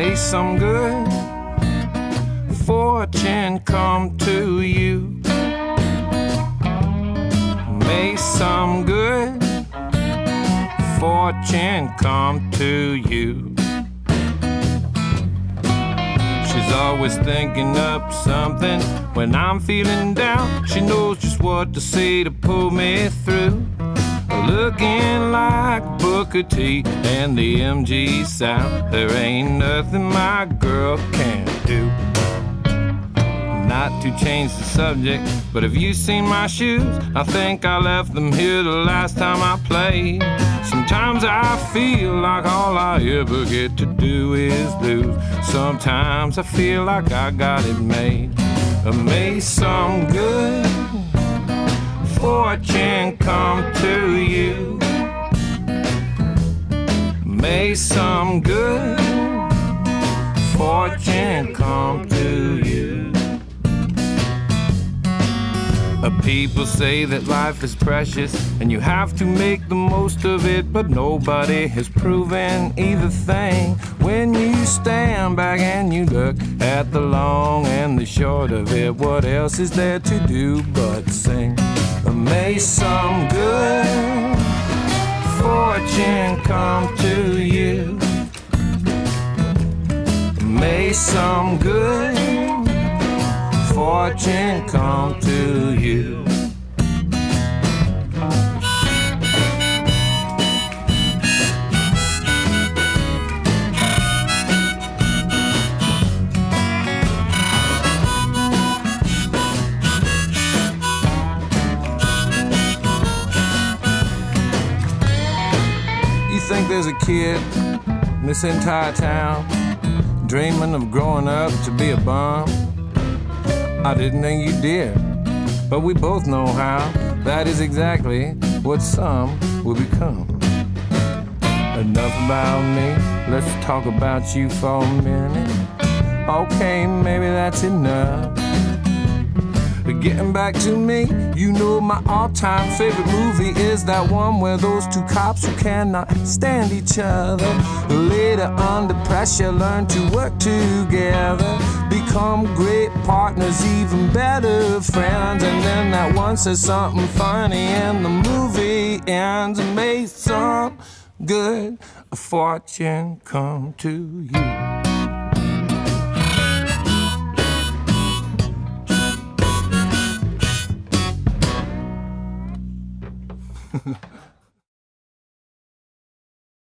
May some good fortune come to you. May some good fortune come to you. She's always thinking up something when I'm feeling down. She knows just what to say to pull me through. Looking like Booker T and the MG Sound. There ain't nothing my girl can't do. Not to change the subject, but have you seen my shoes? I think I left them here the last time I played. Sometimes I feel like all I ever get to do is lose. Sometimes I feel like I got it made. May some good fortune come to you. May some good fortune come to you. People say that life is precious and you have to make the most of it, but nobody has proven either thing. When you stand back and you look at the long and the short of it, what else is there to do but sing? May some good fortune come to you. May some good fortune come to you. You think there's a kid in this entire town dreaming of growing up to be a bum? I didn't think you did, but we both know how that is exactly what some will become. Enough about me, let's talk about you for a minute. Okay, maybe that's enough. But getting back to me, you know my all-time favorite movie is that one where those two cops who cannot stand each other later under pressure learn to work together, become great partners, even better friends. And then that one says something funny and the movie ends. And may some good fortune come to you.